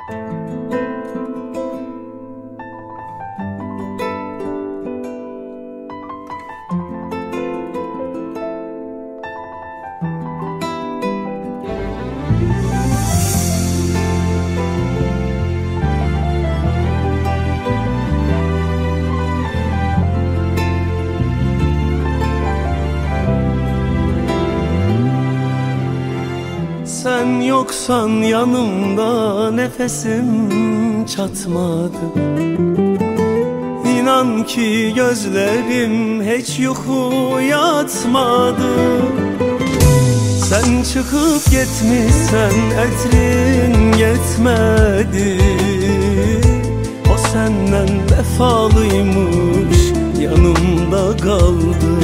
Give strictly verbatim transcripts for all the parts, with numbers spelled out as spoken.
Sen yoksan yanımda nefesim çatmadı. İnan ki gözlerim hiç uyku yatmadı. Sen çıkıp gitmişsen etrin yetmedi. O senden vefalıymış, yanımda kaldı.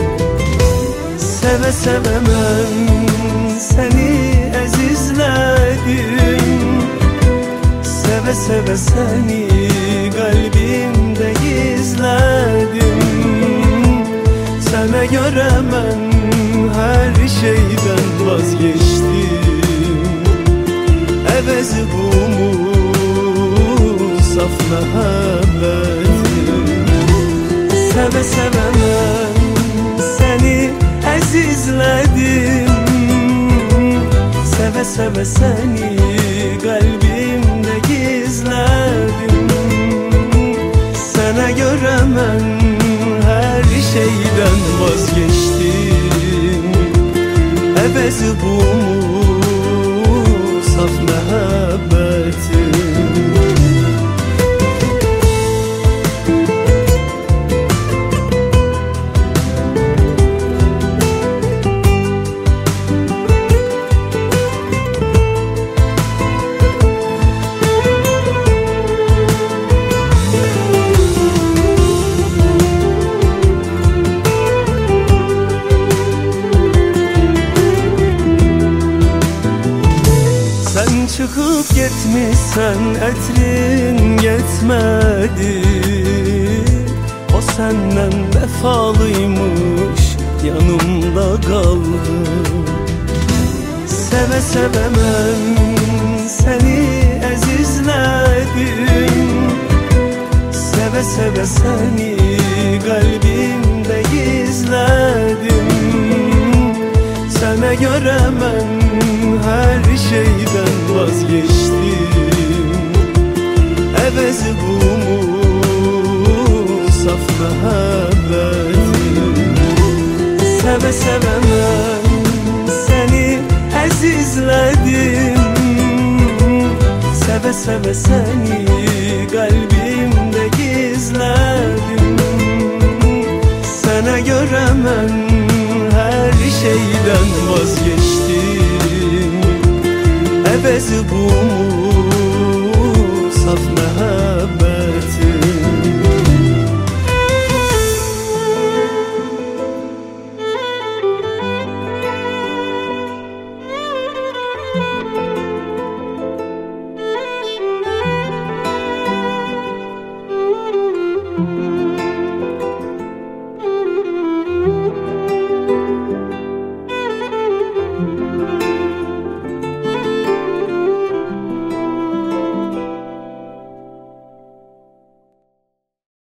Seve sevemem seni ezizledim. Seve seve seni kalbimde gizledim. Sana göre ben her şeyden vazgeçtim. Evezi bu mu saf muhabbetim? Seve seve ben seni ezizledim. Seve seve seni kalbimde gizledim. Sana göre ben her şeyden vazgeçtim. Evezi bu mu saf muhabbetim? Çıkıp gitmişsen etrin yetmedi. O senden vefalıymış, yanımda kaldı. Seve sevemem seni ezizledim. Seve seve seni kalbimde gizledim. Sana göre ben her şeyden vazgeçtim. Evezi bu mu saf muhabbetim? Seve sevemem seni ezizledim. Seve seve seni kalbimde gizledim. Sana göre ben her şeyden vazgeçtim. Evezi bu mu saf muhabbet?